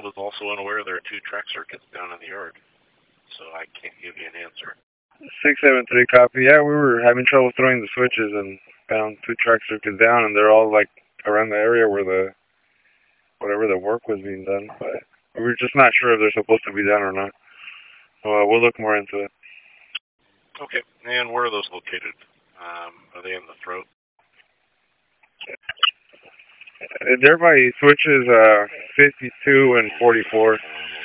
was also unaware there are 2 track circuits down in the yard, so I can't give you an answer. 673 copy. Yeah, we were having trouble throwing the switches and found 2 track circuits down, and they're all like around the area where whatever the work was being done. But we were just not sure if they're supposed to be done or not. So we'll look more into it. Okay. And where are those located? Are they in the throat? They're by switches 52 and 44.